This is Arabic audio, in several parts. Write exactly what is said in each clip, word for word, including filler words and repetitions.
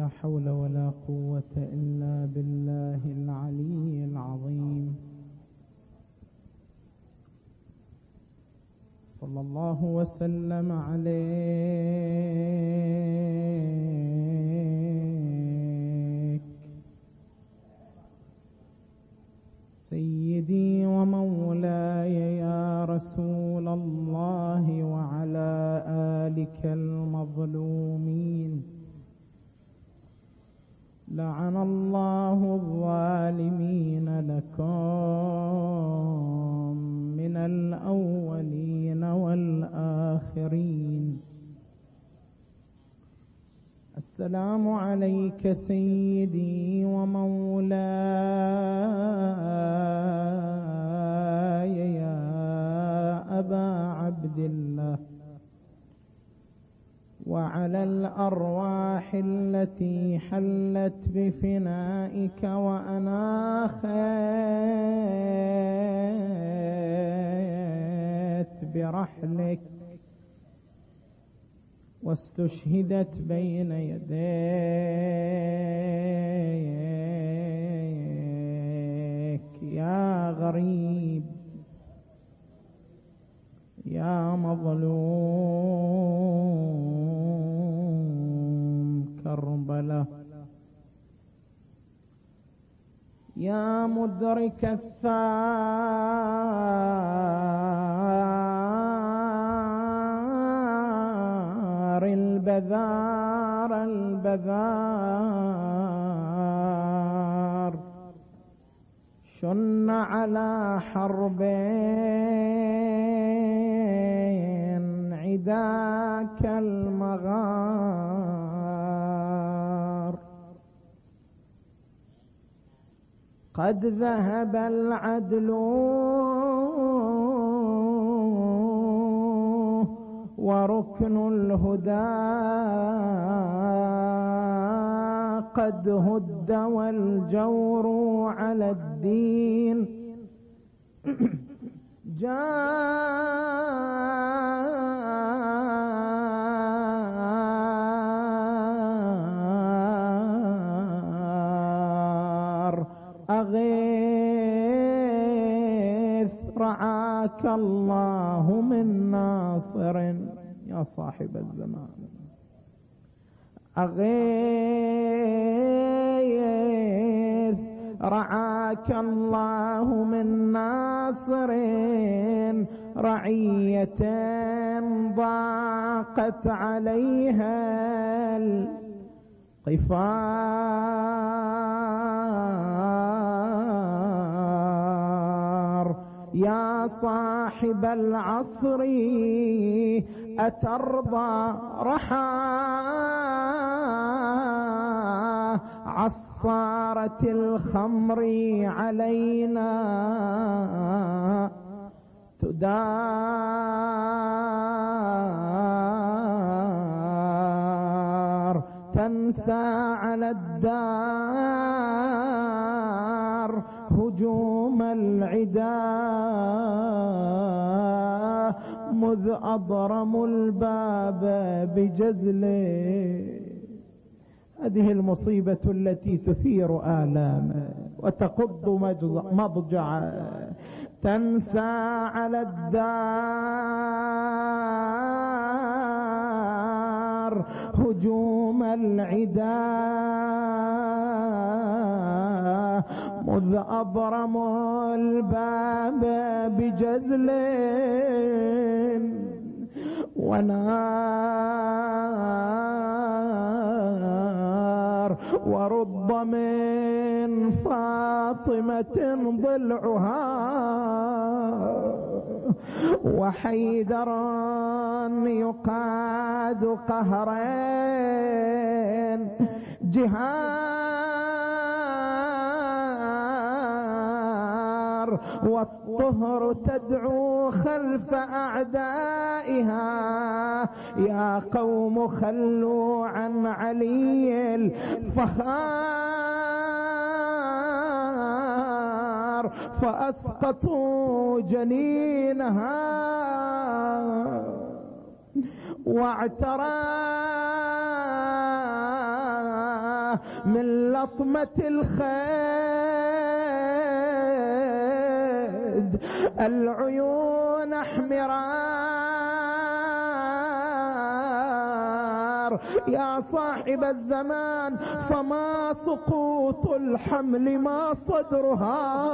لا حول ولا قوة إلا بالله العلي العظيم. صلى الله وسلم عليك سيدي ومولاي يا رسول الله، وعلى آلك المظلومين. لعن الله الظالمين لكم من الأولين والآخرين. السلام عليك سيدي ومولاي يا أبا عبد الله، وعلى الأرواح التي حلت بفنائك وأناخت برحلك واستشهدت بين يديك يا غريب يا مظلوم كربلاء، يا مدرك الثار البذار البذار، شن على حربين عداك المغار. قد ذهب العدل وركن الهدى قد هد والجور على الدين جار. أغيث رعاك الله من ناصر يا صاحب الزمان، أغيث رعاك الله من ناصر، رعية ضاقت عليها القفار. يا صاحب العصر أترضى رحى عصارة الخمر علينا تدار، تنسى على الدار هجوم العدا مذ أضرموا الباب بجزله. هذه المصيبة التي تثير آلاما وتقض مضجعا. تنسى على الدار هجوم العدا مذ أبرموا الباب بجزل ونار. ورب من فاطمة ضلعها وحيدر يقاد قهرين جهار، والطهر تدعو خلف أعدائها. يا قوم خلوا عن علي الفخار فأسقطوا جنينها واعترى من لطمة الخد العيون احمرار. يا صاحب الزمان فما سقوط الحمل ما صدرها،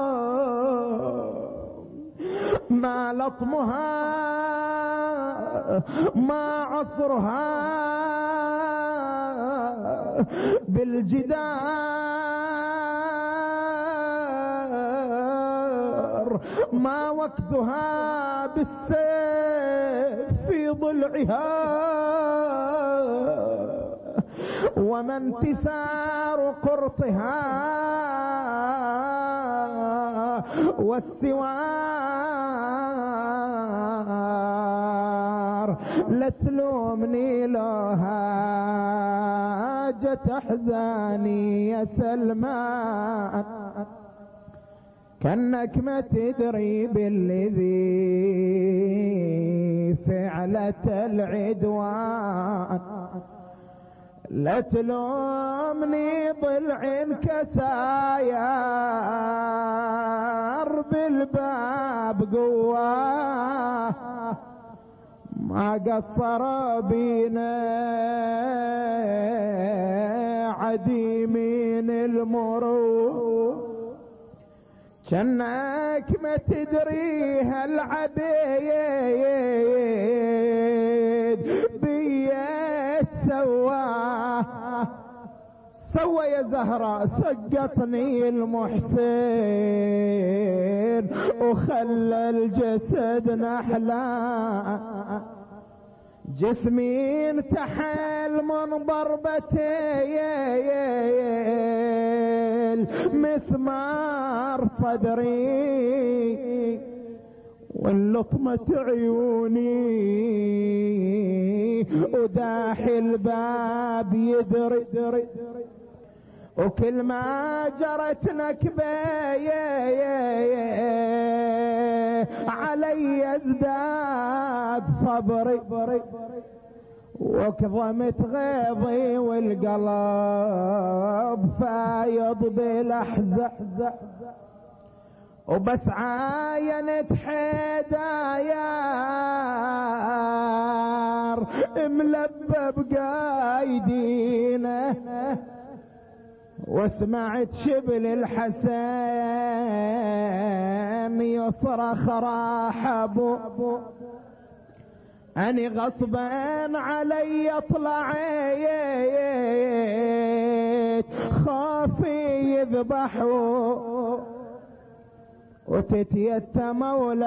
ما لطمها ما عصرها بالجدار، ما وكزها بالسيف في ضلعها، وما انتثار قرطها والسوار. لا تلومني لو هاجت احزاني يا سلمان، كأنك ما تدري بالذي فعلة العدوان. لا تلومني ضلع كساير بالباب قواه، ما قصر بينا عديمين المرور. جنك ما تدري هالعبيد بيا سواه، سوى يا زهراء سقطني المحسن وخلى الجسد نحلا، جسمي انتحل من ضربتين مسمار صدري، واللطمة عيوني وداحي الباب يدري، وكل ما جرت نكبة علي ازداد صبري، وكظمت غيظي والقلب فايض بالاحزان، وبس عاينت حيدايار ملبب قايدينه، وسمعت شبل الحسن يصرخ راحبو، اني غصبا علي طلعت خافي يذبحوا، وتتيتم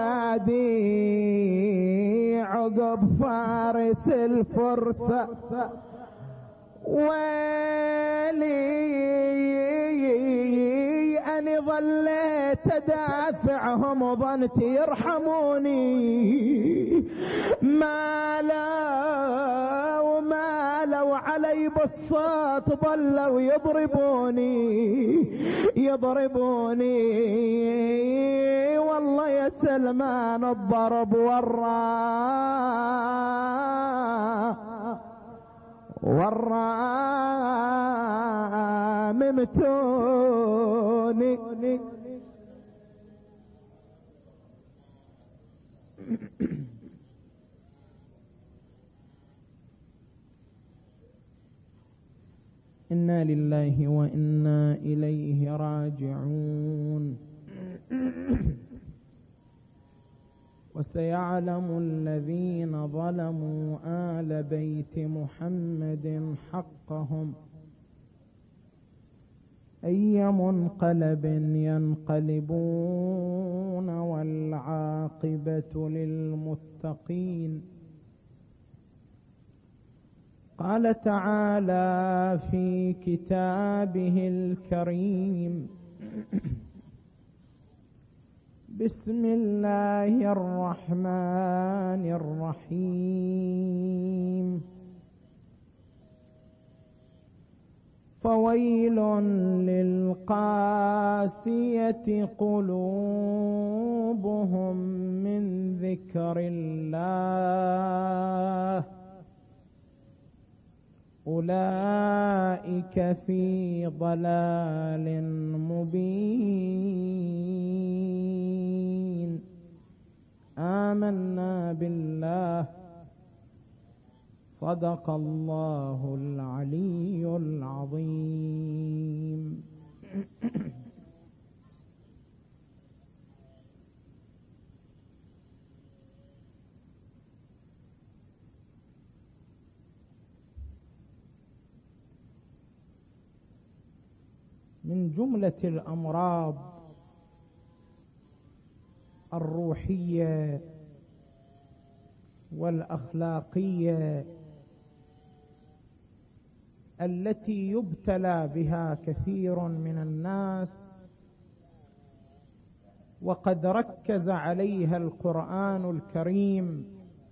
اولادي عقب فارس الفرسة. ويلي اني ظليت ادافعهم وظنت يرحموني، ما لو ما لو علي بالصوت ظلوا يضربوني يضربوني. والله يا سلمان الضرب والراء والراء ممتوني. إنا لله وإنا إليه راجعون. وسيعلم الذين ظلموا آل بيت محمد حقهم أي منقلب ينقلبون، والعاقبة للمتقين. قال تعالى في كتابه الكريم: بسم الله الرحمن الرحيم. فويل للقاسية قلوبهم من ذكر الله أولئك في ضلال مبين. آمنا بالله. صدق الله العلي العظيم. من جملة الأمراض الروحية والأخلاقية التي يبتلى بها كثير من الناس، وقد ركز عليها القرآن الكريم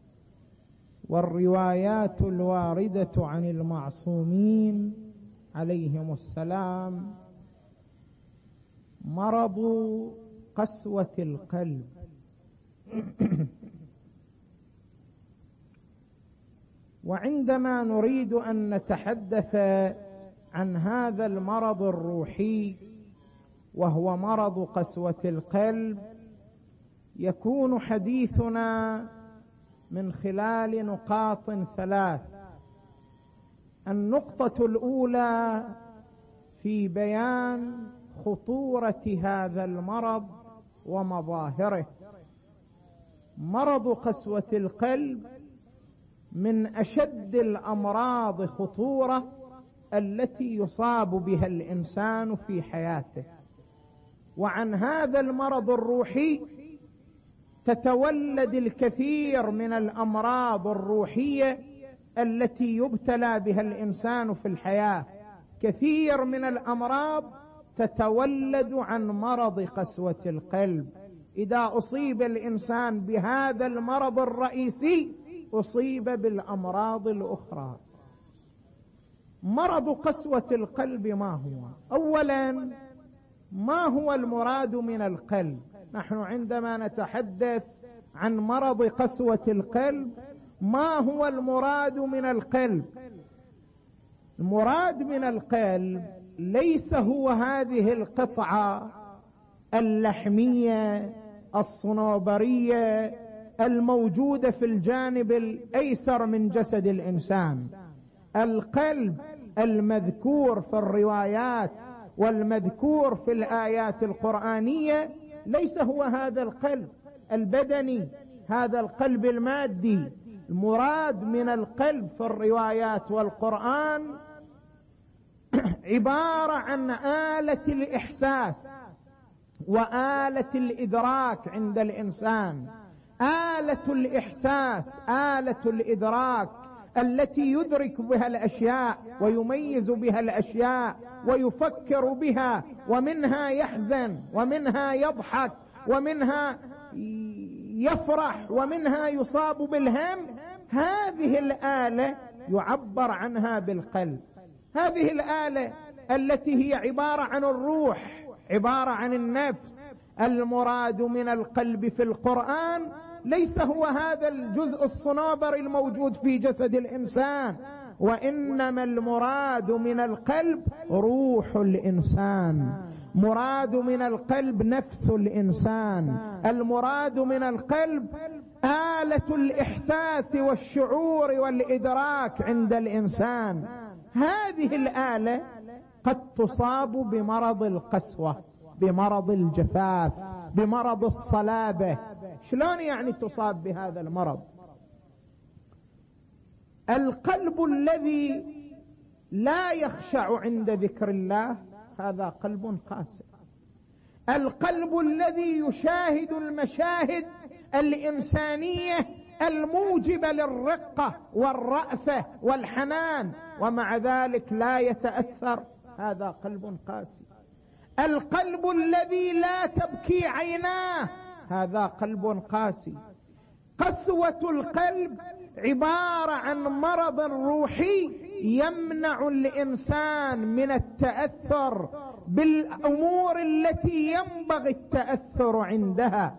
والروايات الواردة عن المعصومين عليهم السلام، مرض قسوة القلب. وعندما نريد أن نتحدث عن هذا المرض الروحي وهو مرض قسوة القلب، يكون حديثنا من خلال نقاط ثلاث. النقطة الأولى في بيان خطورة هذا المرض ومظاهره. مرض قسوة القلب من أشد الأمراض خطورة التي يصاب بها الإنسان في حياته. وعن هذا المرض الروحي تتولد الكثير من الأمراض الروحية التي يبتلى بها الإنسان في الحياة. كثير من الأمراض تتولد عن مرض قسوة القلب. إذا أصيب الإنسان بهذا المرض الرئيسي أصيب بالأمراض الأخرى. مرض قسوة القلب ما هو؟ أولا، ما هو المراد من القلب؟ نحن عندما نتحدث عن مرض قسوة القلب، ما هو المراد من القلب؟ المراد من القلب ليس هو هذه القطعة اللحمية الصنوبرية الموجودة في الجانب الأيسر من جسد الإنسان. القلب المذكور في الروايات والمذكور في الآيات القرآنية ليس هو هذا القلب البدني، هذا القلب المادي. المراد من القلب في الروايات والقرآن عبارة عن آلة الإحساس وآلة الإدراك عند الإنسان. آلة الإحساس، آلة الإدراك التي يدرك بها الأشياء ويميز بها الأشياء ويفكر بها، ومنها يحزن ومنها يضحك ومنها يفرح ومنها يصاب بالهم. هذه الآلة يعبر عنها بالقلب. هذه الآلة التي هي عبارة عن الروح، عبارة عن النفس. المراد من القلب في القرآن ليس هو هذا الجزء الصنوبر الموجود في جسد الإنسان، وإنما المراد من القلب روح الإنسان، مراد من القلب نفس الإنسان، المراد من القلب آلة الإحساس والشعور والإدراك عند الإنسان. هذه الآلة قد تصاب بمرض القسوة، بمرض الجفاف، بمرض الصلابة. شلون يعني تصاب بهذا المرض؟ القلب الذي لا يخشع عند ذكر الله هذا قلب قاسي. القلب الذي يشاهد المشاهد الإنسانية الموجبة للرقة والرأفة والحنان ومع ذلك لا يتأثر، هذا قلب قاسي. القلب الذي لا تبكي عيناه هذا قلب قاسي. قسوة القلب عبارة عن مرض روحي يمنع الإنسان من التأثر بالأمور التي ينبغي التأثر عندها.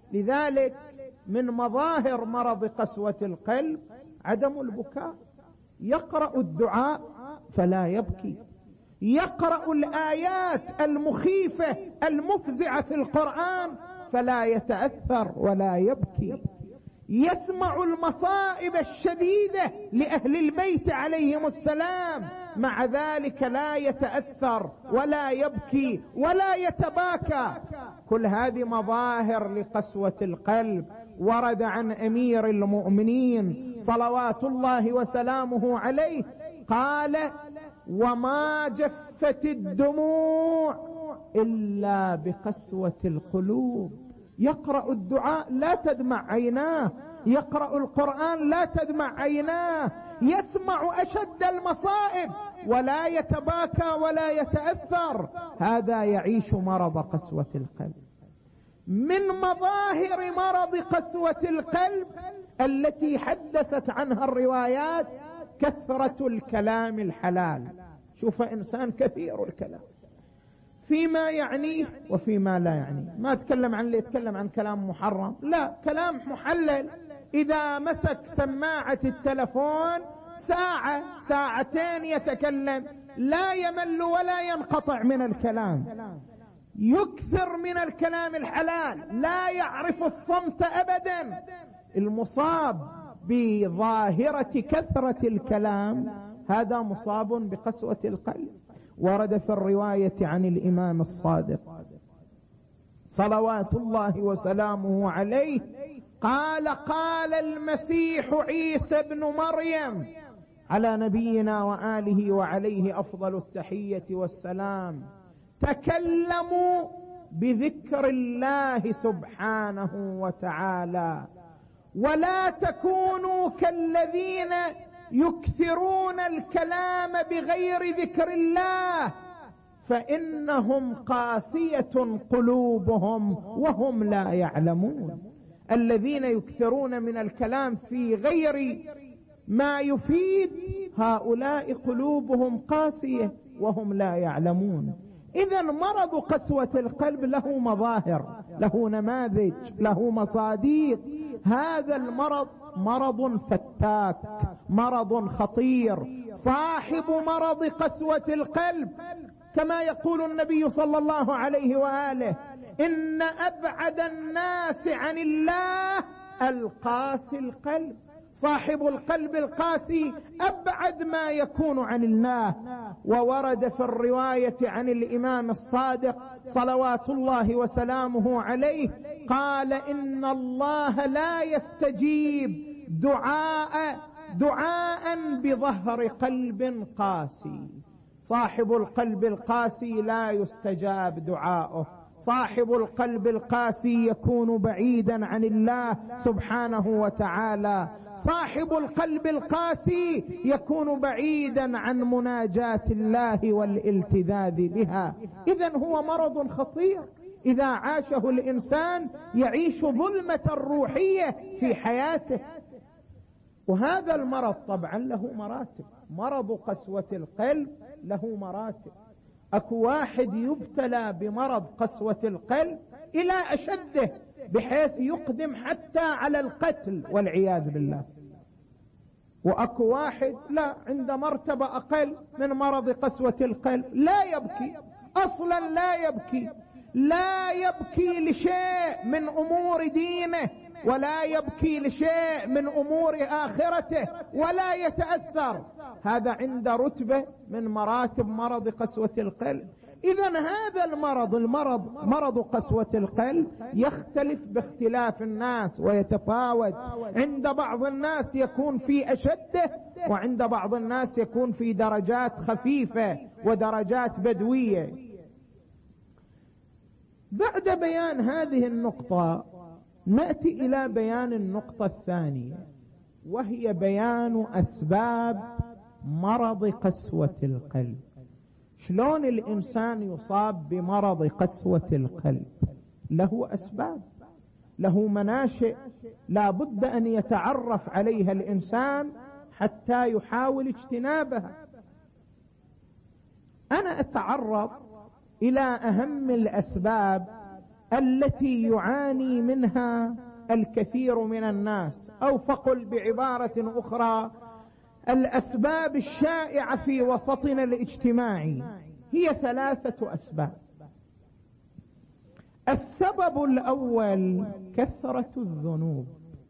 لذلك من مظاهر مرض قسوة القلب عدم البكاء. يقرأ الدعاء فلا يبكي، يقرأ الآيات المخيفة المفزعة في القرآن فلا يتأثر ولا يبكي، يسمع المصائب الشديدة لأهل البيت عليهم السلام، مع ذلك لا يتأثر ولا يبكي ولا يتباكى. كل هذه مظاهر لقسوة القلب. ورد عن أمير المؤمنين صلوات الله وسلامه عليه قال: وما جفت الدموع إلا بقسوة القلوب. يقرأ الدعاء لا تدمع عيناه، يقرأ القرآن لا تدمع عيناه، يسمع أشد المصائب ولا يتباكى ولا يتأثر. هذا يعيش مرض قسوة القلب. من مظاهر مرض قسوة القلب التي حدثت عنها الروايات كثرة الكلام الحلال. شوف إنسان كثير الكلام فيما يعنيه وفيما لا يعنيه، ما تكلم عن اللي يتكلم عن كلام محرم، لا، كلام محلل. إذا مسك سماعة التلفون ساعة ساعتين يتكلم، لا يمل ولا ينقطع من الكلام، يكثر من الكلام الحلال، لا يعرف الصمت أبدا. المصاب بظاهرة كثرة الكلام هذا مصاب بقسوة القلب. ورد في الرواية عن الإمام الصادق صلوات الله وسلامه عليه قال: قال المسيح عيسى بن مريم على نبينا وآله وعليه أفضل التحية والسلام: تكلموا بذكر الله سبحانه وتعالى، ولا تكونوا كالذين يكثرون الكلام بغير ذكر الله، فإنهم قاسية قلوبهم وهم لا يعلمون. الذين يكثرون من الكلام في غير ما يفيد هؤلاء قلوبهم قاسية وهم لا يعلمون. إذن مرض قسوة القلب له مظاهر، له نماذج، له مصاديق. هذا المرض مرض فتاك، مرض خطير. صاحب مرض قسوة القلب كما يقول النبي صلى الله عليه وآله: إن أبعد الناس عن الله القاسي القلب. صاحب القلب القاسي أبعد ما يكون عن الله. وورد في الرواية عن الإمام الصادق صلوات الله وسلامه عليه قال: إن الله لا يستجيب دعاء دعاء بظهر قلب قاسي. صاحب القلب القاسي لا يستجاب دعاؤه. صاحب القلب القاسي يكون بعيدا عن الله سبحانه وتعالى. صاحب القلب القاسي يكون بعيدا عن مناجاة الله والالتذاذ بها. إذن هو مرض خطير إذا عاشه الإنسان يعيش ظلمة روحية في حياته. وهذا المرض طبعا له مراتب. مرض قسوة القلب له مراتب. أكو واحد يبتلى بمرض قسوة القلب إلى أشده بحيث يقدم حتى على القتل والعياذ بالله. وأكو واحد لا، عند مرتبة أقل من مرض قسوة القلب، لا يبكي أصلا، لا يبكي لا يبكي لشيء من أمور دينه، ولا يبكي لشيء من أمور آخرته، ولا يتأثر. هذا عند رتبة من مراتب مرض قسوة القلب. إذن هذا المرض المرض مرض قسوة القلب يختلف باختلاف الناس ويتفاوت. عند بعض الناس يكون في أشده، وعند بعض الناس يكون في درجات خفيفة ودرجات بدوية. بعد بيان هذه النقطة نأتي إلى بيان النقطة الثانية، وهي بيان أسباب مرض قسوة القلب. شلون الإنسان يصاب بمرض قسوة القلب؟ له أسباب، له مناشئ لا بد أن يتعرف عليها الإنسان حتى يحاول اجتنابها. أنا أتعرض إلى أهم الأسباب التي يعاني منها الكثير من الناس، أو فقل بعبارة أخرى الأسباب الشائعة في وسطنا الاجتماعي هي ثلاثة أسباب. السبب الأول كثرة الذنوب.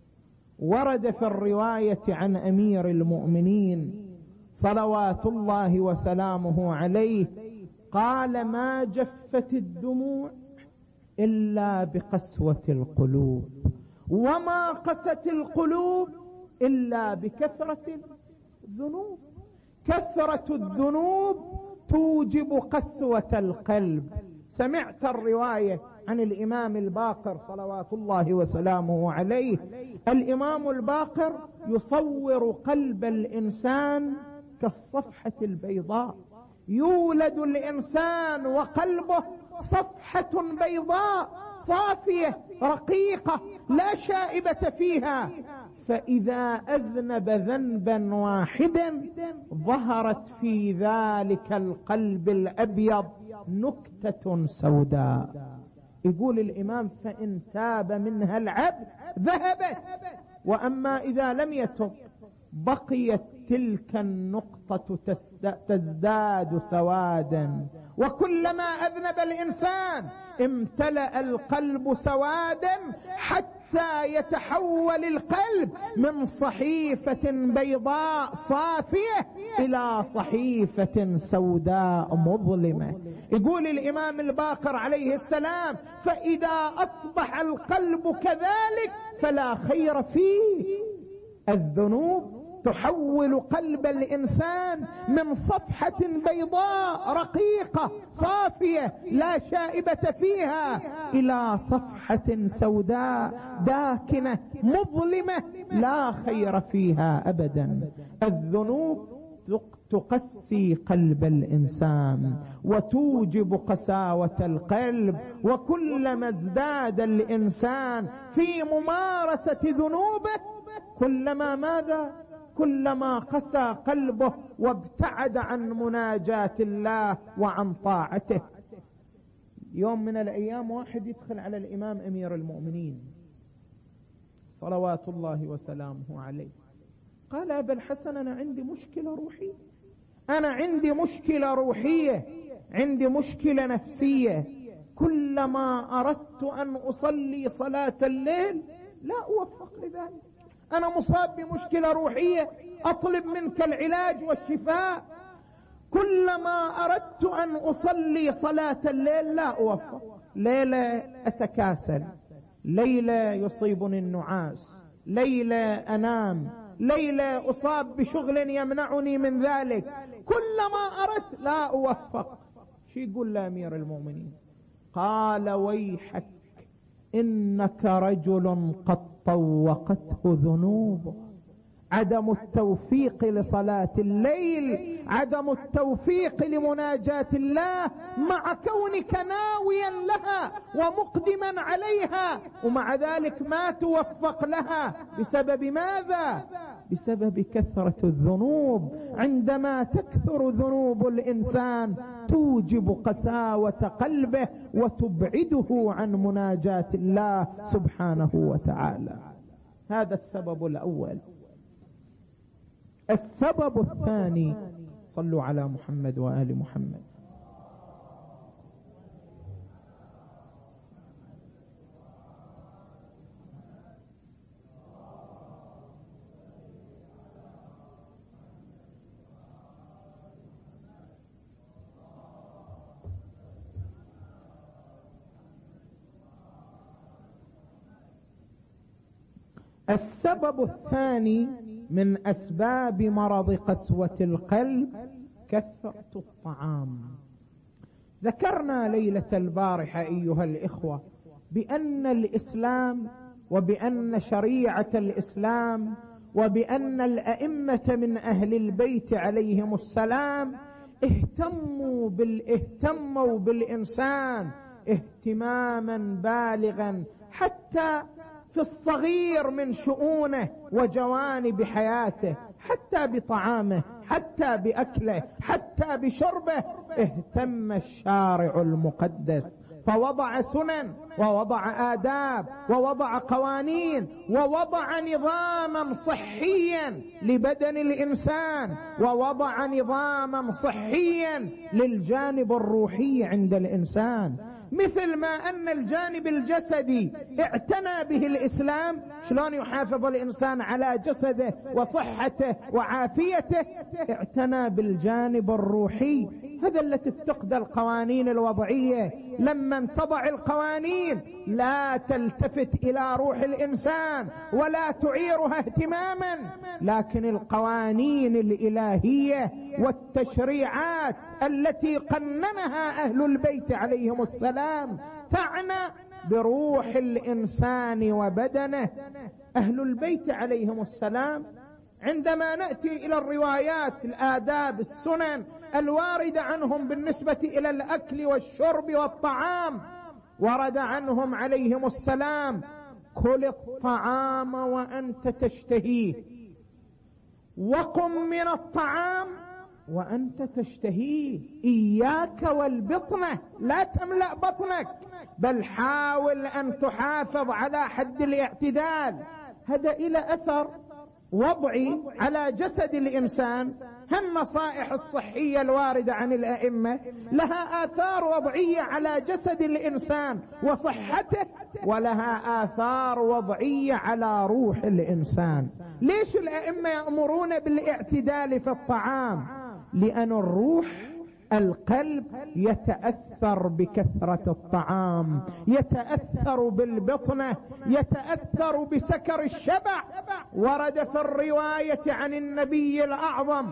ورد في الرواية عن أمير المؤمنين صلوات الله وسلامه عليه قال: ما جفت الدموع إلا بقسوة القلوب، وما قست القلوب إلا بكثرة الذنوب. كثرة الذنوب توجب قسوة القلب. سمعت الرواية عن الإمام الباقر صلوات الله وسلامه عليه. الإمام الباقر يصور قلب الإنسان كالصفحة البيضاء. يولد الإنسان وقلبه صفحة بيضاء صافية رقيقة لا شائبة فيها، فإذا أذنب ذنبا واحدا ظهرت في ذلك القلب الأبيض نكتة سوداء. يقول الإمام: فإن تاب منها العبد ذهبت، وأما إذا لم يتب بقيت تلك النقطة تزداد سوادا. وكلما أذنب الإنسان امتلأ القلب سوادا حتى يتحول القلب من صحيفة بيضاء صافية إلى صحيفة سوداء مظلمة. يقول الإمام الباقر عليه السلام: فإذا أصبح القلب كذلك فلا خير فيه. الذنوب تحول قلب الإنسان من صفحة بيضاء رقيقة صافية لا شائبة فيها إلى صفحة سوداء داكنة مظلمة لا خير فيها أبدا. الذنوب تقسي قلب الإنسان وتوجب قساوة القلب، وكلما ازداد الإنسان في ممارسة ذنوبه كلما ماذا؟ كلما قسى قلبه وابتعد عن مناجاة الله وعن طاعته. يوم من الأيام واحد يدخل على الإمام أمير المؤمنين صلوات الله وسلامه عليه، قال: أبا الحسن، أنا عندي مشكلة روحية، أنا عندي مشكلة روحية، عندي مشكلة نفسية. كلما أردت أن أصلي صلاة الليل لا أوفق لذلك. أنا مصاب بمشكلة روحية، أطلب منك العلاج والشفاء. كلما أردت أن أصلي صلاة الليل لا أوفق. ليلة أتكاسل، ليلة يصيبني النعاس، ليلة أنام، ليلة أصاب بشغل يمنعني من ذلك. كلما أردت لا أوفق. شو يقول لأمير المؤمنين؟ قال: ويحك، إنك رجل قد طوقته ذنوبه. عدم التوفيق لصلاة الليل، عدم التوفيق لمناجاة الله، مع كونك ناويا لها ومقدما عليها، ومع ذلك ما توفق لها. بسبب ماذا؟ بسبب كثرة الذنوب. عندما تكثر ذنوب الإنسان توجب قساوة قلبه وتبعده عن مناجاة الله سبحانه وتعالى. هذا السبب الأول. السبب الثاني، صلوا على محمد وآل محمد. السبب الثاني من أسباب مرض قسوة القلب كثرة الطعام. ذكرنا ليلة البارحة أيها الإخوة بأن الإسلام وبأن شريعة الإسلام وبأن الأئمة من أهل البيت عليهم السلام اهتموا بالاهتموا بالإنسان اهتماما بالغا، حتى في الصغير من شؤونه وجوانب حياته، حتى بطعامه، حتى بأكله، حتى بشربه. اهتم الشارع المقدس فوضع سنن ووضع آداب ووضع قوانين ووضع نظاما صحيا لبدن الإنسان ووضع نظاما صحيا للجانب الروحي عند الإنسان. مثل ما أن الجانب الجسدي اعتنى به الإسلام، شلون يحافظ الإنسان على جسده وصحته وعافيته، اعتنى بالجانب الروحي. هذا اللي تفتقد القوانين الوضعية. لما تضع القوانين لا تلتفت إلى روح الإنسان ولا تعيرها اهتماما، لكن القوانين الإلهية والتشريعات التي قننها أهل البيت عليهم السلام تعنى بروح الإنسان وبدنه. أهل البيت عليهم السلام عندما نأتي إلى الروايات، الآداب، السنن الواردة عنهم بالنسبة إلى الأكل والشرب والطعام، ورد عنهم عليهم السلام: كل الطعام وأنت تشتهيه، وقم من الطعام وأنت تشتهيه، إياك والبطنة، لا تملأ بطنك، بل حاول أن تحافظ على حد الاعتدال. هذا إلى أثر وضعي على جسد الإنسان. هالنصائح الصحية الواردة عن الأئمة لها آثار وضعية على جسد الإنسان وصحته، ولها آثار وضعية على روح الإنسان. ليش الأئمة يأمرون بالاعتدال في الطعام؟ لأن الروح، القلب، يتأثر بكثرة الطعام، يتأثر بالبطنة، يتأثر بسكر الشبع. ورد في الرواية عن النبي الأعظم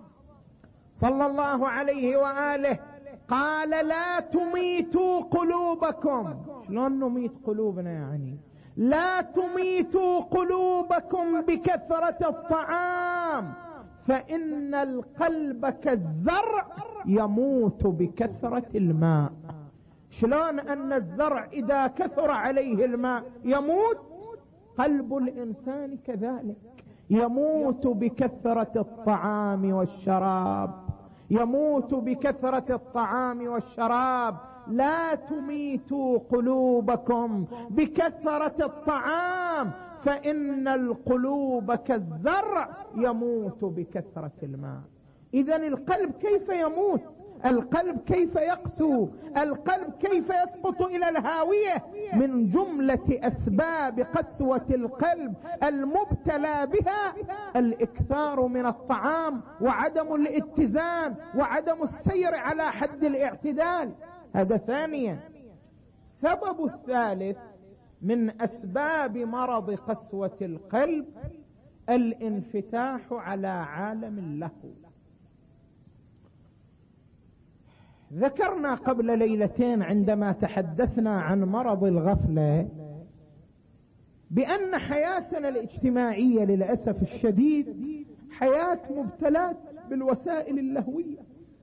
صلى الله عليه وآله قال: لا تميتوا قلوبكم. شلون نميت قلوبنا؟ يعني لا تميتوا قلوبكم بكثرة الطعام، فإن القلب كالزرع يموت بكثرة الماء. شلون أن الزرع إذا كثر عليه الماء يموت، قلب الإنسان كذلك يموت بكثرة الطعام والشراب، يموت بكثرة الطعام والشراب. لا تميتوا قلوبكم بكثرة الطعام، فإن القلوب كالزرع يموت بكثرة الماء. إذن القلب كيف يموت؟ القلب كيف يقسو؟ القلب كيف يسقط إلى الهاوية؟ من جملة أسباب قسوة القلب المبتلى بها الإكثار من الطعام وعدم الاتزان وعدم السير على حد الاعتدال. هذا ثانيا. السبب الثالث من أسباب مرض قسوة القلب الانفتاح على عالم اللهو. ذكرنا قبل ليلتين عندما تحدثنا عن مرض الغفلة بأن حياتنا الاجتماعية للأسف الشديد حياة مبتلات بالوسائل اللهوية.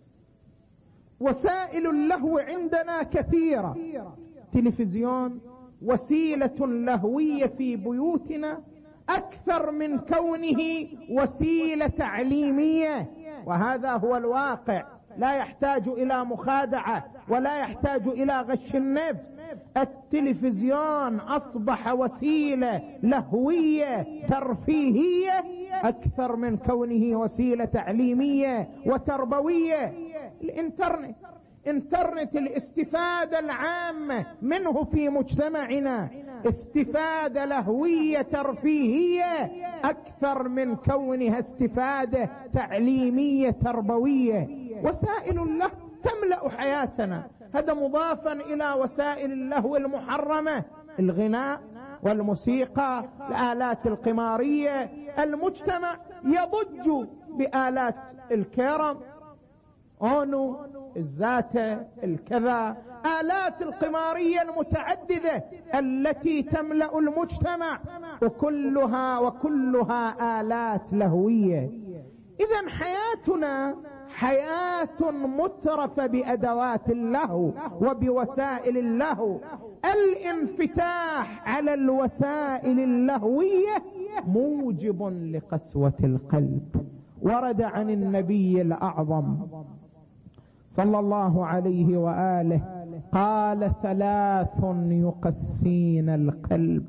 وسائل اللهو عندنا كثيرة. تلفزيون وسيلة لهوية في بيوتنا أكثر من كونه وسيلة تعليمية، وهذا هو الواقع، لا يحتاج إلى مخادعة ولا يحتاج إلى غش النفس. التلفزيون أصبح وسيلة لهوية ترفيهية أكثر من كونه وسيلة تعليمية وتربوية. الإنترنت، إنترنت الاستفادة العامة منه في مجتمعنا استفادة لهوية ترفيهية أكثر من كونها استفادة تعليمية تربوية. وسائل اللهو تملأ حياتنا. هذا مضافا إلى وسائل اللهو المحرمة: الغناء والموسيقى، الآلات القمارية. المجتمع يضج بآلات الكيرم، أونو، الزاتة، الكذا، آلات القمارية المتعددة التي تملأ المجتمع، وكلها وكلها آلات لهوية. إذن حياتنا حياة مترفة بأدوات اللهو وبوسائل اللهو. الانفتاح على الوسائل اللهوية موجب لقسوة القلب. ورد عن النبي الأعظم صلى الله عليه وآله قال ثلاث يقسين القلب: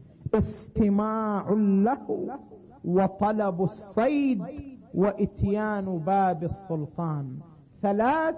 استماع له، وطلب الصيد، واتيان باب السلطان. ثلاث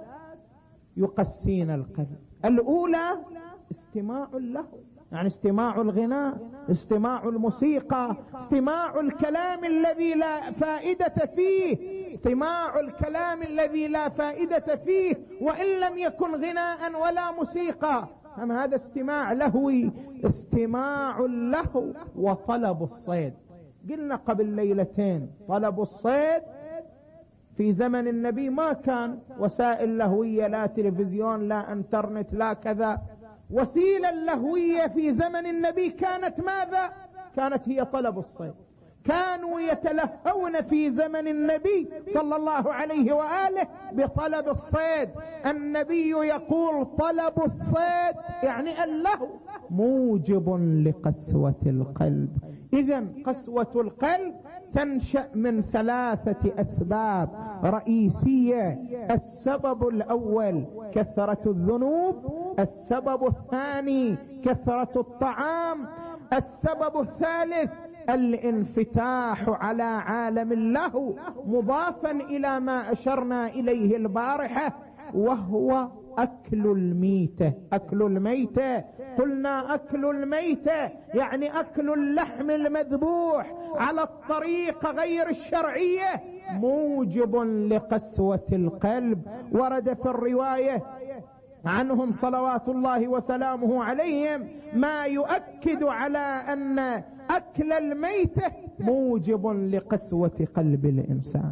يقسين القلب. الأولى استماع له، يعني استماع الغناء، استماع الموسيقى، استماع الكلام الذي لا فائدة فيه، استماع الكلام الذي لا فائدة فيه وإن لم يكن غناء ولا موسيقى، أما هذا استماع لهوي. استماع له وطلب الصيد. قلنا قبل ليلتين طلب الصيد في زمن النبي ما كان وسائل لهوية، لا تلفزيون لا انترنت لا كذا. وسيلة اللهوية في زمن النبي كانت ماذا؟ كانت هي طلب الصيد. كانوا يتلهون في زمن النبي صلى الله عليه وآله بطلب الصيد. النبي يقول طلب الصيد يعني اللهو موجب لقسوة القلب. إذن قسوة القلب تنشأ من ثلاثة أسباب رئيسية. السبب الأول كثرة الذنوب، السبب الثاني كثرة الطعام، السبب الثالث الانفتاح على عالم اللهو، مضافا إلى ما أشرنا إليه البارحة وهو أكل الميتة. أكل الميتة قلنا أكل الميتة يعني أكل اللحم المذبوح على الطريقة غير الشرعية موجب لقسوة القلب. ورد في الرواية عنهم صلوات الله وسلامه عليهم ما يؤكد على أن أكل الميتة موجب لقسوة قلب الإنسان.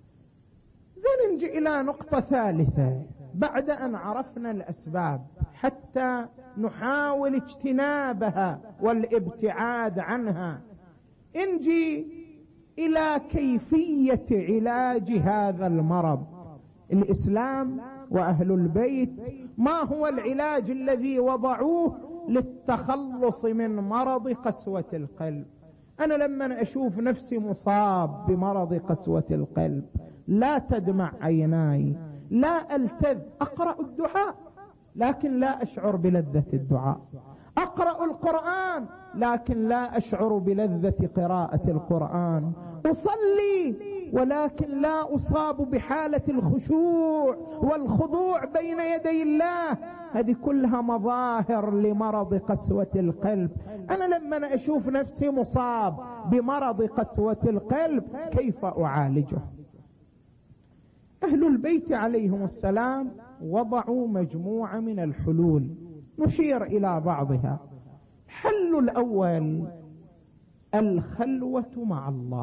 زين نجي إلى نقطة ثالثة بعد أن عرفنا الأسباب حتى نحاول اجتنابها والابتعاد عنها. نجي إلى كيفية علاج هذا المرض. الإسلام وأهل البيت ما هو العلاج الذي وضعوه للتخلص من مرض قسوة القلب؟ أنا لما أشوف نفسي مصاب بمرض قسوة القلب لا تدمع عيناي، لا ألتذ، أقرأ الدعاء لكن لا أشعر بلذة الدعاء، أقرأ القرآن لكن لا أشعر بلذة قراءة القرآن، أصلي ولكن لا أصاب بحالة الخشوع والخضوع بين يدي الله. هذه كلها مظاهر لمرض قسوة القلب. أنا لما أشوف نفسي مصاب بمرض قسوة القلب كيف أعالجه؟ أهل البيت عليهم السلام وضعوا مجموعة من الحلول نشير إلى بعضها. الحل الأول الخلوة مع الله.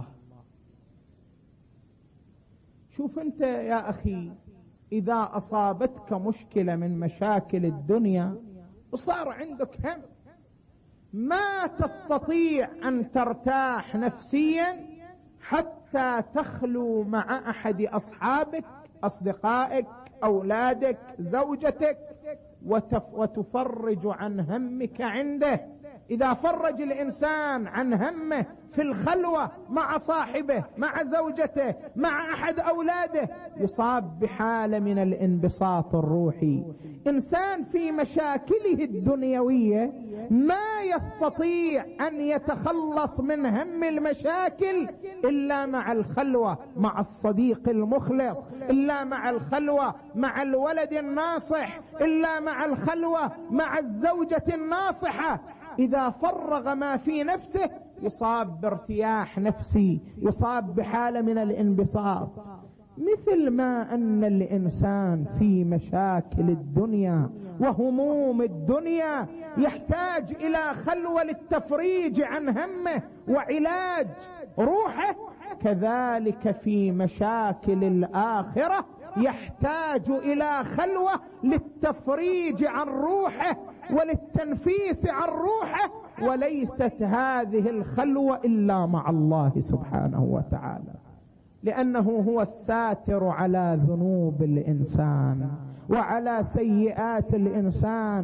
شوف أنت يا أخي، إذا أصابتك مشكلة من مشاكل الدنيا وصار عندك هم ما تستطيع أن ترتاح نفسيا حتى تخلو مع أحد أصحابك، أصدقائك، أولادك، زوجتك، وتفرج عن همك عنده. إذا فرج الإنسان عن همه في الخلوة مع صاحبه، مع زوجته، مع أحد أولاده، يصاب بحالة من الانبساط الروحي. إنسان في مشاكله الدنيوية ما يستطيع أن يتخلص من هم المشاكل إلا مع الخلوة مع الصديق المخلص، إلا مع الخلوة مع الولد الناصح، إلا مع الخلوة مع الزوجة الناصحة. إذا فرغ ما في نفسه يصاب بارتياح نفسي، يصاب بحالة من الانبساط. مثل ما أن الإنسان في مشاكل الدنيا وهموم الدنيا يحتاج إلى خلوة للتفريج عن همه وعلاج روحه، كذلك في مشاكل الآخرة يحتاج إلى خلوة للتفريج عن روحه وللتنفيس عن روحه. وليست هذه الخلوة إلا مع الله سبحانه وتعالى، لأنه هو الساتر على ذنوب الإنسان وعلى سيئات الإنسان.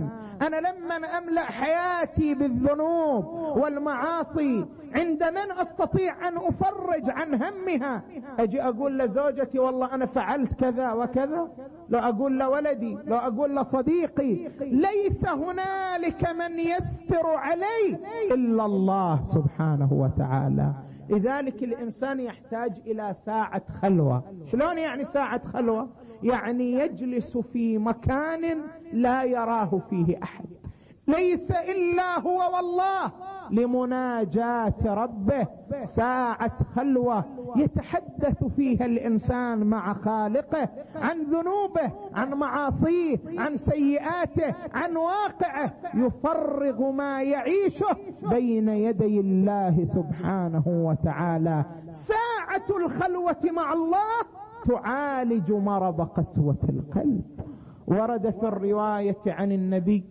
أنا لما أملأ حياتي بالذنوب والمعاصي عند من أستطيع أن أفرج عن همها؟ أجي أقول لزوجتي والله أنا فعلت كذا وكذا، لو أقول لولدي، لو أقول لصديقي، ليس هنالك من يستر علي إلا الله سبحانه وتعالى. لذلك الإنسان يحتاج إلى ساعة خلوة. شلون يعني ساعة خلوة؟ يعني يجلس في مكان لا يراه فيه أحد، ليس إلا هو والله، لمناجاة ربه. ساعة خلوة يتحدث فيها الإنسان مع خالقه عن ذنوبه، عن معاصيه، عن سيئاته، عن واقعه، يفرغ ما يعيشه بين يدي الله سبحانه وتعالى. ساعة الخلوة مع الله تعالج مرض قسوة القلب. ورد في الرواية عن النبي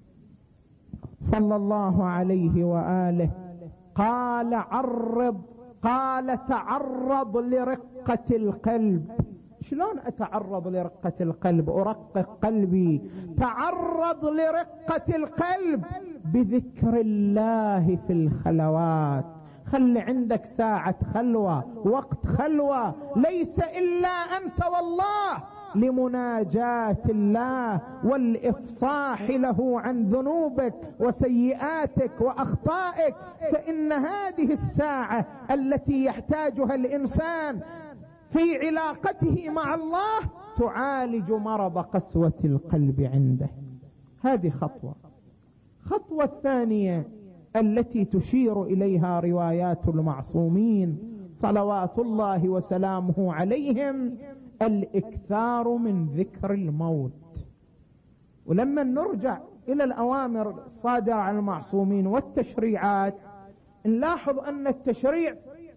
صلى الله عليه وآله قال عرض قال تعرض لرقة القلب. شلون أتعرض لرقة القلب؟ أرقق قلبي. تعرض لرقة القلب بذكر الله في الخلوات. خلي عندك ساعة خلوة، وقت خلوة، ليس إلا أنت والله، لمناجاة الله والإفصاح له عن ذنوبك وسيئاتك وأخطائك. فإن هذه الساعة التي يحتاجها الإنسان في علاقته مع الله تعالج مرض قسوة القلب عنده. هذه خطوة. خطوة الثانية التي تشير إليها روايات المعصومين صلوات الله وسلامه عليهم الإكثار من ذكر الموت. ولما نرجع إلى الأوامر الصادرة عن المعصومين والتشريعات، نلاحظ أن التشريع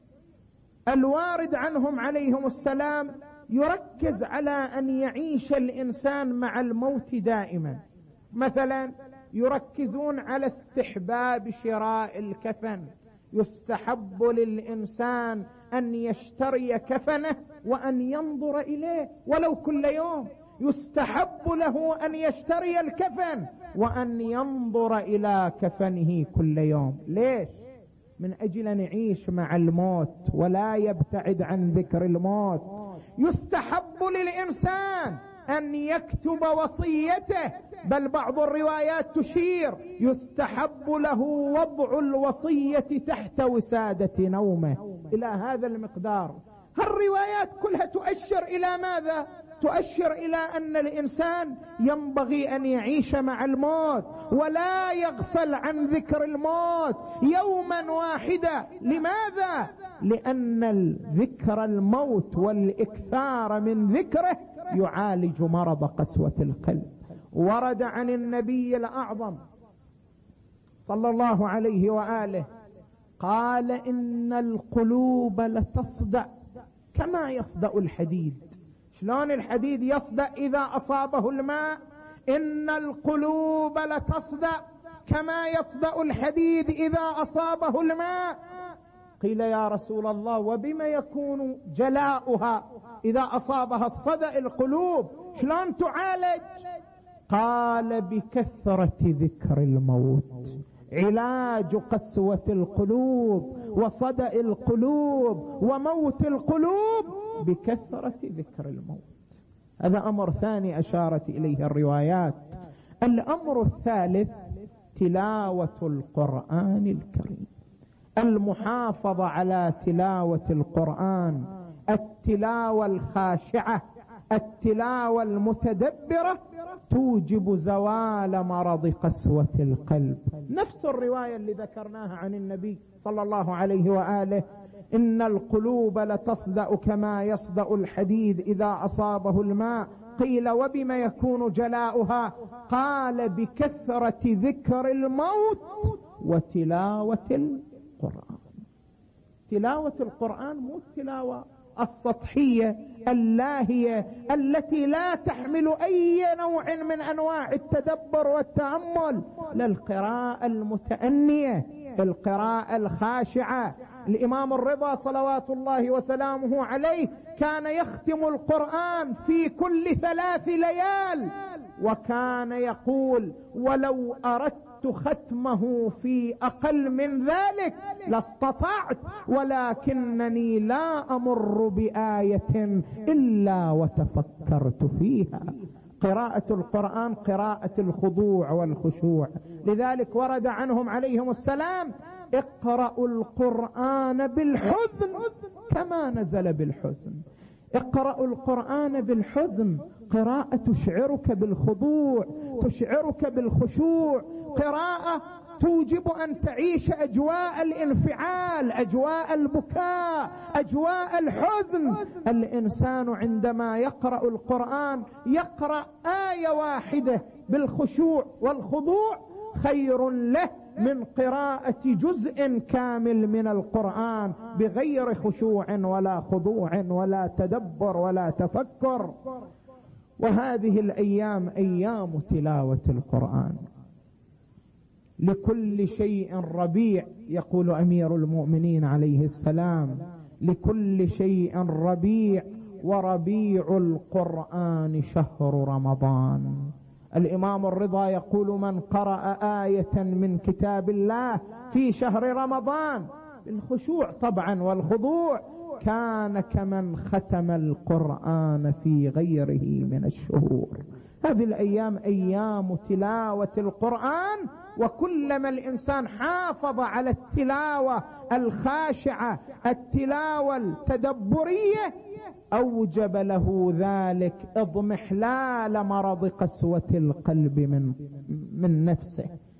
الوارد عنهم عليهم السلام يركز على أن يعيش الإنسان مع الموت دائما. مثلا يركزون على استحباب شراء الكفن. يستحب للإنسان أن يشتري كفنه وأن ينظر إليه ولو كل يوم. يستحب له أن يشتري الكفن وأن ينظر إلى كفنه كل يوم. ليش؟ من أجل أن يعيش مع الموت ولا يبتعد عن ذكر الموت. يستحب للإنسان أن يكتب وصيته، بل بعض الروايات تشير يستحب له وضع الوصية تحت وسادة نومه، إلى هذا المقدار. هالروايات كلها تؤشر إلى ماذا؟ تؤشر إلى أن الإنسان ينبغي أن يعيش مع الموت ولا يغفل عن ذكر الموت يوما واحدا. لماذا؟ لأن ذكر الموت والإكثار من ذكره يعالج مرض قسوة القلب. ورد عن النبي الأعظم صلى الله عليه وآله قال إن القلوب لتصدأ كما يصدأ الحديد. شلون الحديد يصدأ إذا أصابه الماء؟ إن القلوب لتصدأ كما يصدأ الحديد إذا أصابه الماء. قيل يا رسول الله وبما يكون جلاؤها إذا أصابها الصدأ القلوب شلون تعالج؟ قال بكثرة ذكر الموت. علاج قسوة القلوب وصدأ القلوب وموت القلوب بكثرة ذكر الموت. هذا أمر ثاني أشارت إليه الروايات. الأمر الثالث تلاوة القرآن الكريم. المحافظة على تلاوة القرآن، التلاوة الخاشعة، التلاوة المتدبرة توجب زوال مرض قسوة القلب. نفس الرواية اللي ذكرناها عن النبي صلى الله عليه وآله إن القلوب لتصدأ كما يصدأ الحديد إذا أصابه الماء. قيل وبما يكون جلاؤها؟ قال بكثرة ذكر الموت وتلاوة القرآن. تلاوة القرآن مو التلاوة السطحية اللاهية التي لا تحمل أي نوع من أنواع التدبر والتأمل، لا، القراءة المتأنية، القراءة الخاشعة. الإمام الرضا صلوات الله وسلامه عليه كان يختم القرآن في كل ثلاث ليال وكان يقول ولو أردت ختمه في أقل من ذلك لاستطعت، ولكنني لا أمر بآية إلا وتفكرت فيها. قراءة القرآن قراءة الخضوع والخشوع. لذلك ورد عنهم عليهم السلام: اقرأوا القرآن بالحزن كما نزل بالحزن. اقرأوا القرآن بالحزن، قراءة تشعرك بالخضوع، تشعرك بالخشوع، قراءة توجب أن تعيش أجواء الانفعال، أجواء البكاء، أجواء الحزن. الإنسان عندما يقرأ القرآن يقرأ آية واحدة بالخشوع والخضوع خير له من قراءة جزء كامل من القرآن بغير خشوع ولا خضوع ولا تدبر ولا تفكر. وهذه الأيام أيام تلاوة القرآن. لكل شيء ربيع، يقول أمير المؤمنين عليه السلام: لكل شيء ربيع، وربيع القرآن شهر رمضان. الإمام الرضا يقول: من قرأ آية من كتاب الله في شهر رمضان بالخشوع طبعا والخضوع كان كمن ختم القرآن في غيره من الشهور. هذه الأيام أيام تلاوة القرآن، وكلما الإنسان حافظ على التلاوة الخاشعة، التلاوة التدبرية، أوجب له ذلك اضمحلال مرض قسوة القلب من, من نفسه.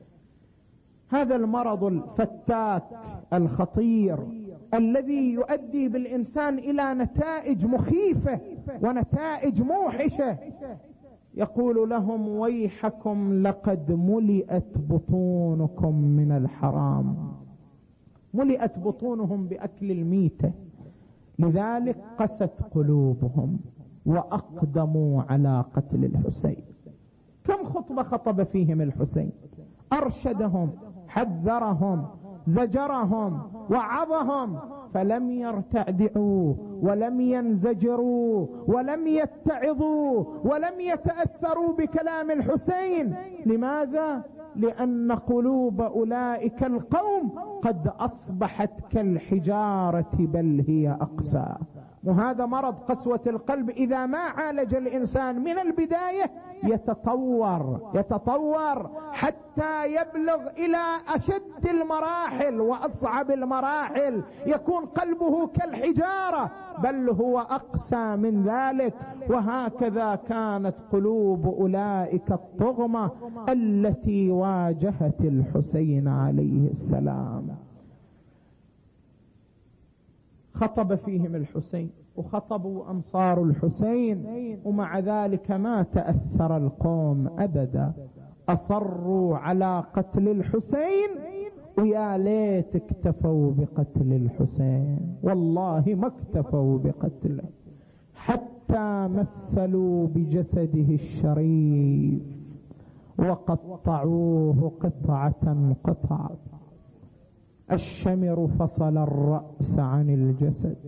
هذا المرض الفتاك الخطير الذي يؤدي بالإنسان إلى نتائج مخيفة ونتائج موحشة. يقول لهم: ويحكم لقد ملئت بطونكم من الحرام. ملئت بطونهم بأكل الميتة، لذلك قست قلوبهم وأقدموا على قتل الحسين. كم خطبة خطب فيهم الحسين، أرشدهم، حذرهم، زجرهم، وعظهم، فلم يرتعدوا ولم ينزجروا ولم يتعظوا ولم يتأثروا بكلام الحسين. لماذا؟ لأن قلوب أولئك القوم قد أصبحت كالحجارة بل هي أقسى. وهذا مرض قسوة القلب إذا ما عالج الإنسان من البداية يتطور يتطور حتى يبلغ إلى أشد المراحل وأصعب المراحل، يكون قلبه كالحجارة بل هو أقسى من ذلك. وهكذا كانت قلوب أولئك الطغمة التي واجهت الحسين عليه السلام. خطب فيهم الحسين وخطبوا أنصار الحسين، ومع ذلك ما تأثر القوم أبدا، أصروا على قتل الحسين. ويا ليت اكتفوا بقتل الحسين، والله ما اكتفوا بقتله، حتى مثلوا بجسده الشريف وقطعوه قطعة قطعة. الشمر فصل الرأس عن الجسد،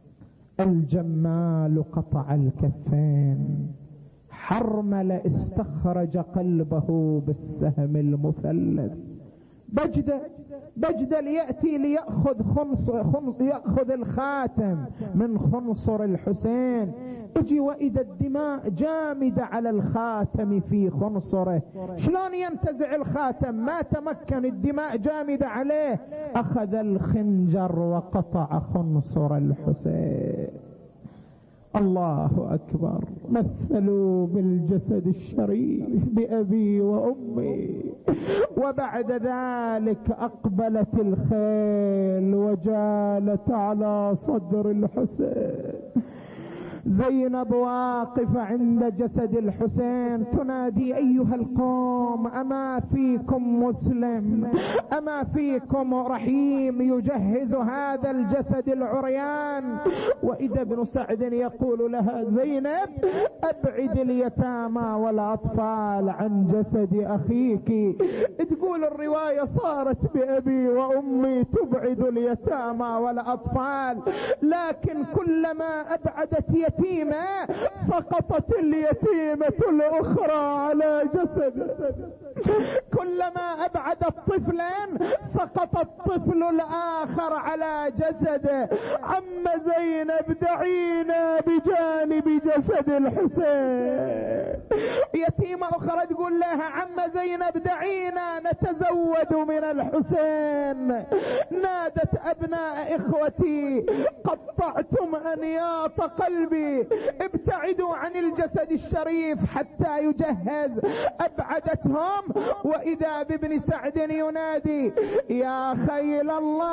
الجمال قطع الكفين، حرمل استخرج قلبه بالسهم المثلث. بجدة بجدة ليأتي ليأخذ خنص خنص يأخذ الخاتم من خنصر الحسين، اجي وإذا الدماء جامدة على الخاتم في خنصره. شلون ينتزع الخاتم؟ ما تمكن، الدماء جامدة عليه. أخذ الخنجر وقطع خنصر الحسين. الله أكبر. مثلوا بالجسد الشريف بأبي وأمي. وبعد ذلك أقبلت الخيل وجالت على صدر الحسين. زينب واقفة عند جسد الحسين تنادي: أيها القوم، أما فيكم مسلم؟ أما فيكم رحيم يجهز هذا الجسد العريان؟ وإذا ابن سعد يقول لها: زينب، أبعد اليتامى والأطفال عن جسد أخيك. تقول الرواية: صارت بأبي وأمي تبعد اليتامى والأطفال، لكن كلما أبعدت يتامى اليتيمة سقطت اليتيمة الأخرى على جسده. كلما أبعدت طفلا سقط الطفل الآخر على جسده. عم زينب دعينا بجانب جسد الحسين. يتيمة أخرى تقول لها عم زينب دعينا نتزود من الحسين. نادت أبناء إخوتي قطعتم أنياط قلبي، ابتعدوا عن الجسد الشريف حتى يجهز. أبعدتهم، وإذا بابن سعد ينادي يا خيل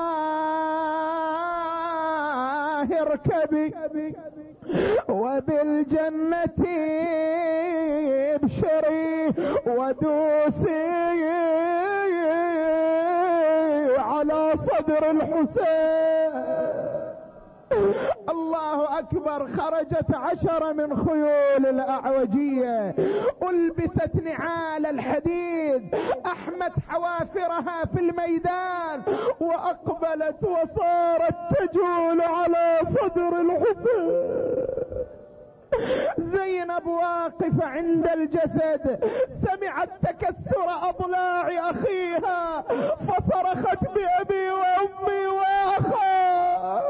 الله اركبي وبالجنة ابشري ودوسي على صدر الحسين. الله أكبر. خرجت عشرة من خيول الأعوجية، ألبست نعال الحديد، أحمت حوافرها في الميدان، وأقبلت وصارت تجول على صدر الحسين. زينب واقفة عند الجسد، سمعت تكسر أضلاع أخيها فصرخت بأبي وأمي وأخاه.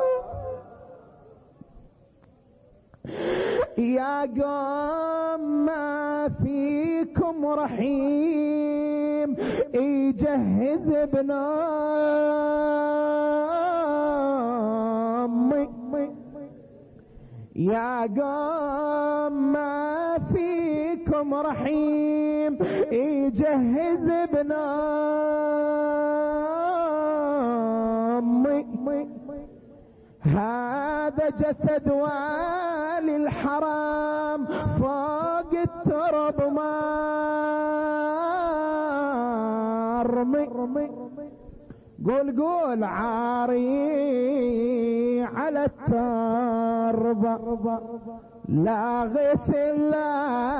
يا قوم ما فيكم رحيم يجهز ابن أمي. يا قوم ما فيكم رحيم يجهز ابن أمي. هذا جسد والي الحرام فوق الترب مرمي. قول قول عاري على التربة لا غسل لا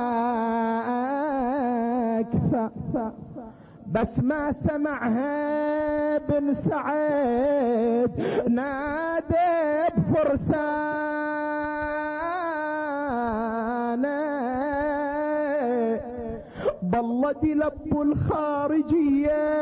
اكفى. بس ما سمعها بن سعد نادى بفرسانه بالله دي لب الخارجية